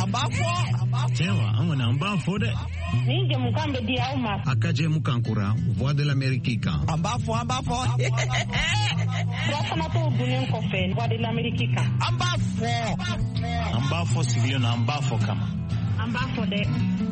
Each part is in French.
Tiens, on a un bas fode. Ninja mukambe dia uma. Akaje mukankura, voix de l'Amérique. Ambafo. Rafana to dunia kofe, voix de l'Amérique. Ambafo sigilio na ambafo kama. Ambafo de.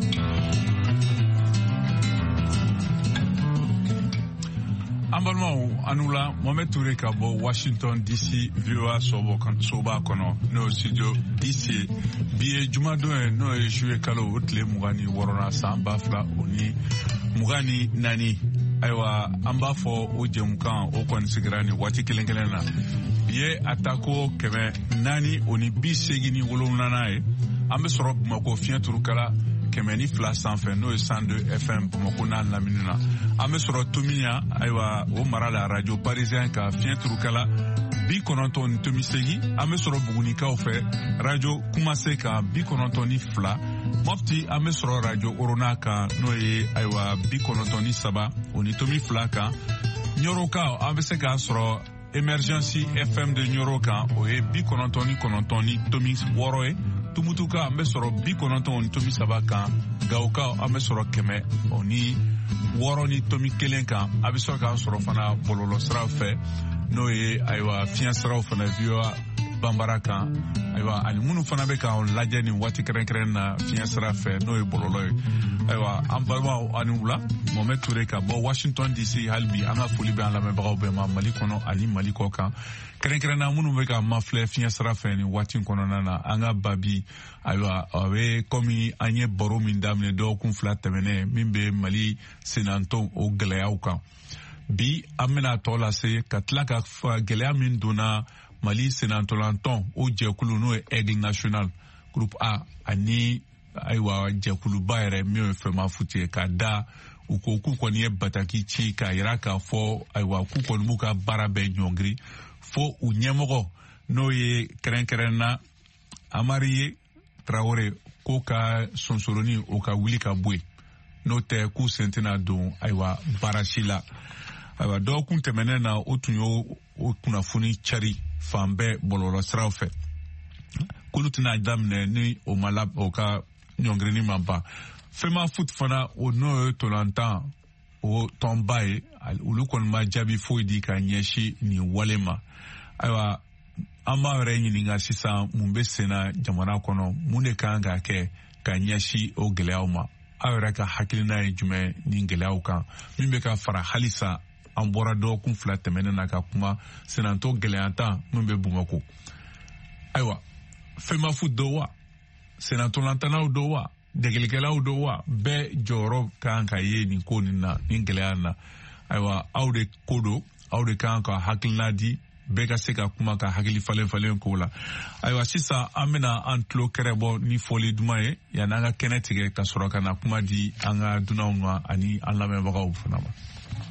Ambalma anula Mohamed Touré Kabo Washington DC VOA soba kono no studio DC biye jumado no jouer kalo otle mugani worona samba fla oni mugani nani aywa ambafo ojemkan okon sigrani wati kelenkelena biye atako keme nani oni bisegini wolonana e ambe soro mako fienturu kala kemeni fla sanfɛ n'o ye 102 FM Bamakɔ n'a laminina an bɛ sɔrɔ Tomiya ayiwa o mara la radio parisien ka fiɲɛ turukala 98.8 an bɛ sɔrɔ Bugunikaw fɛ radio Kumase kan 92 Mopti an bɛ sɔrɔ radio Orona kan n'o ye ayiwa 93 o ni tomi 2 kan Nyoroka an bɛ se k'a sɔrɔ Emergency FM de Nyoro kan o ye 99 ni tomi 6 ye Tumutuka an bɛ sɔrɔ 90 ni tomi 3 kan Gawuka an bɛ sɔrɔ 100 ni 6 ni tomi 1 kan a bɛ sɔrɔ k'an sɔrɔ fana bɔlɔlɔ siraw fɛ n'o ye ayiwa fiɲɛ siraw fana VOA Bambara kan ayiwa ani minnu fana bɛ k'an lajɛ nin waati kɛrɛnkɛrɛnnen na fiɲɛ sira fɛ n'o ye bɔlɔlɔ ye ayiwa an balimaw ani wula Mohamed Touré ka bɔ Washington DC hali bi an ka foli bɛ an lamɛnbagaw bɛɛ ma Mali kɔnɔ ani Mali kɔ kan kɛrɛnkɛrɛnna minnu bɛ ka mafilɛ fiɲɛ sira fɛ nin waati kɔnɔna na an ka babi ayiwa a bɛ komi an ye baro min daminɛ dɔgɔkun 2 tɛmɛnen min bɛ Mali senatɔ o gɛlɛyaw kan bi an bɛna tɔ lase ka tila ka gɛlɛya min donna Mali senatɔlantɔn o jɛkulu n'o ye Aigle National Groupe A ani ayiwa jɛkuluba yɛrɛ min ye fɛnma futi ye ka da u ko k'u kɔni ye bataki ci k'a yira k'a fɔ ayiwa k'u kɔni b'u ka baara bɛɛ ɲɔngiri fo u ɲɛmɔgɔ n'o ye kɛrɛnkɛrɛnna Amari Traoré ko ka sonsoroni o ka wuli ka bɔ yen n'o tɛ k'u sen tɛna don ayiwa baara si la ayiwa dɔgɔkun tɛmɛnen na o tun y'o kunnafoni cari fan bɛɛ bɔlɔlɔ siraw fɛ k'olu tɛna daminɛ ni o ka ɲɔngirini ma ban fɛnma foot fana o n'o ye tolantan o tɔnba ye olu kɔni ma jaabi foyi di ka ɲɛsin nin wale ma ayiwa an b'a yɛrɛ ɲininka sisan mun bɛ sen na jamana kɔnɔ mun de kan ka kɛ ka ɲɛsin o gɛlɛyaw ma aw yɛrɛ ka hakilina ye jumɛn nin gɛlɛyaw kan min bɛ ka fara halisa an bɔra dɔgɔkun 2 tɛmɛnen na ka kuma senatɔ gɛlɛyatan min bɛ Bamakɔ ayiwa fɛnma foot dɔ wa senatɔlantanaw dɔ wa degelikɛlaw dɔ wa bɛɛ jɔyɔrɔ kan ka ye nin ko nin na nin gɛlɛya na ayiwa aw de ko don aw de kan ka hakilina di bɛɛ ka se ka kuma ka hakili falen ko la ayiwa sisan an bɛna an tulo kɛrɛ bɔ ni fɔli duman ye yanni an ka kɛnɛ tigɛ ka sɔrɔ ka na kuma di an ka dunanw ma ani an lamɛnbagaw fana ma